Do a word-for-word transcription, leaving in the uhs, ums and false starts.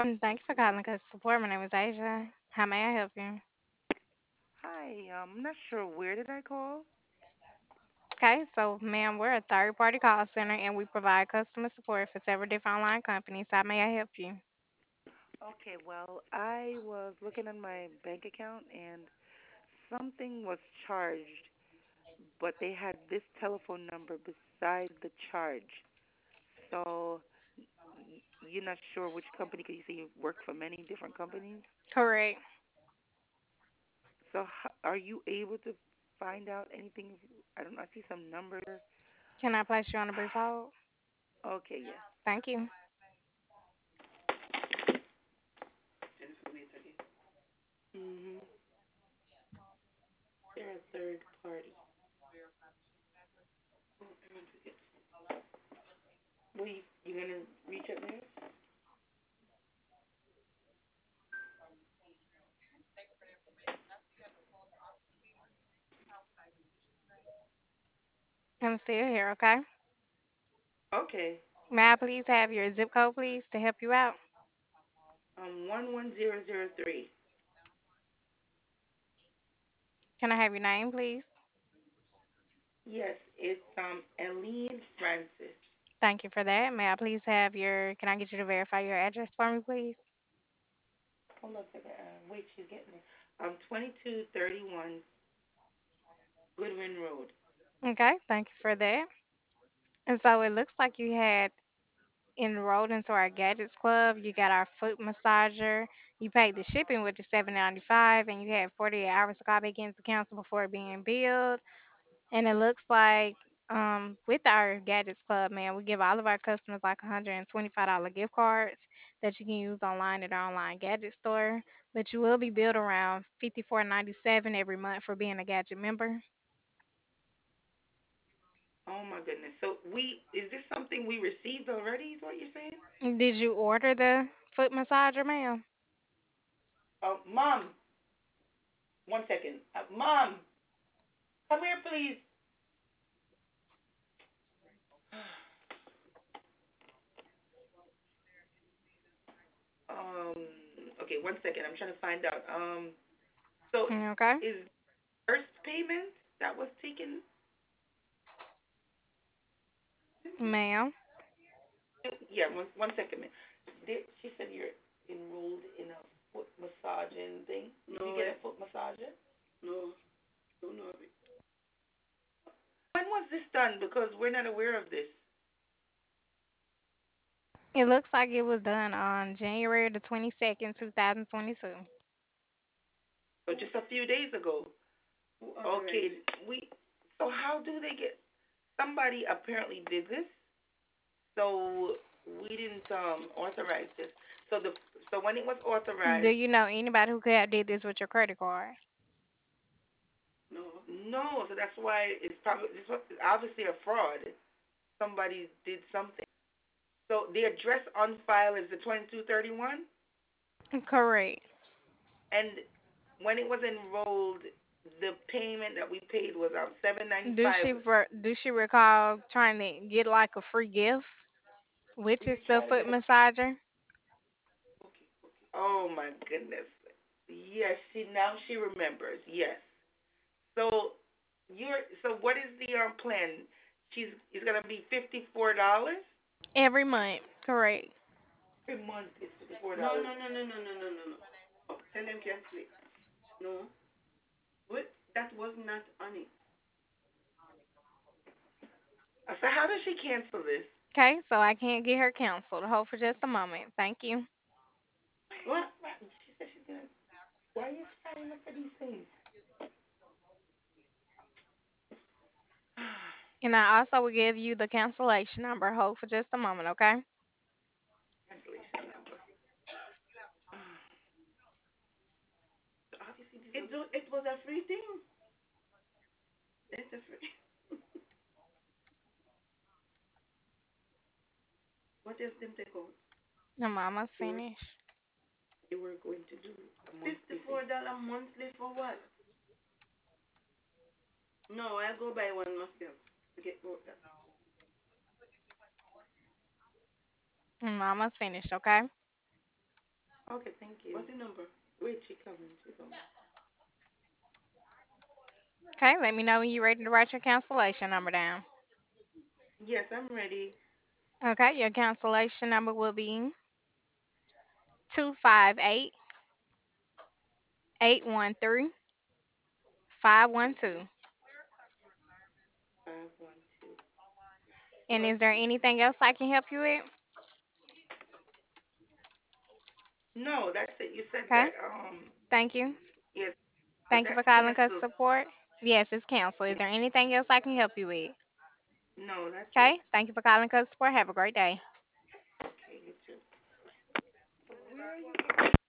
Um, Thank you for calling customer support. My name is Asia. How may I help you? Hi, um, I'm not sure where did I call? Okay, so ma'am, we're a third party call center and we provide customer support for several different online companies. How may I help you? Okay, well, I was looking at my bank account and something was charged, but they had this telephone number beside the charge. So y- you're not sure which company because you say you work for many different companies. Correct. So h- are you able to find out anything? I don't know. I see some number. Can I place you on a brief hold? Okay, yes. Thank you. Mhm. They're a third party. We you gonna reach up there? I'm still here, okay? Okay. May I please have your zip code, please, to help you out? Um, one one zero zero three. Can I have your name, please? Yes, it's um Eileen Francis. Thank you for that. May I please have your, can I get you to verify your address for me, please? Hold on a second. Uh, wait, she's getting it. Um, twenty two thirty one Goodwin Road. Okay, thank you for that. And so it looks like you had enrolled into our gadgets club. You got our foot massager. You paid the shipping, which is seven ninety five, and you had forty eight hours to call back into council before being billed. And it looks like um, with our gadgets club, man, we give all of our customers like one hundred twenty five dollar gift cards that you can use online at our online gadget store. But you will be billed around fifty four ninety seven every month for being a gadget member. Oh my goodness. So we is this something we received already? Is what you're saying? Did you order the foot massager, ma'am? Uh, mom, one second. Uh, mom, come here, please. Um. Okay, one second. I'm trying to find out. Um. So Okay, is first payment that was taken? ma'am. Yeah. One one second. Ma'am. Did she said you're enrolled in a foot massaging thing? Did you No, get a foot massager? No, don't know of it. When was this done? Because we're not aware of this. It looks like it was done on January the twenty-second, twenty twenty-two. So just a few days ago. Who Okay, we. So how do they get? Somebody apparently did this, so we didn't um authorize this. So the so when it was Do authorized, you know anybody who could have did this with your credit card? no, no. So that's why it's probably this was obviously a fraud. Somebody did something. So the address on file is the twenty-two thirty-one, Correct. and when it was enrolled, the payment that we paid was um seven ninety Do five. she ver- do she recall trying to get like a free gift, which You is the try to foot get a. massager? Okay, okay. Oh my goodness. Yes, she now she remembers. Yes. So you're so what is the um plan? She's it's gonna be fifty four dollars Every month. Correct. every month. It's fifty four No, dollars. no, no, no, no, no, no, no, no. Oh, tell them cancel it. No, what? That was not on it. Uh, So how does she cancel this? Okay, so I can't get her canceled. Hold for just a moment. Thank you. What? What? She said she's gonna. Why are you signing up for these things? And I also will give you the cancellation number. Hold for just a moment, okay? Cancellation number. So obviously this It was, it was a free thing. It's a free. What else them take out? I'm almost They were finished. they were going to do a monthly Fifty-four dollar monthly for what? No, I go buy one myself to get both that. I'm almost finished, okay? Okay, thank you. What's the number? Wait, she coming. She's on. Okay, let me know when you're ready to write your cancellation number down. Yes, I'm ready. Okay, your cancellation number will be two five eight, eight one three, five one two. Five one two. And Plus. is there anything else I can help you with? No, that's it. You said Okay, that. Um. thank you. Yes, but Thank you for that's calling customer canceled. support. Yes, it's canceled. Is Yes. there anything else I can help you with? No, that's it. Okay, thank you for calling customer support. Have a great day. Okay, you too.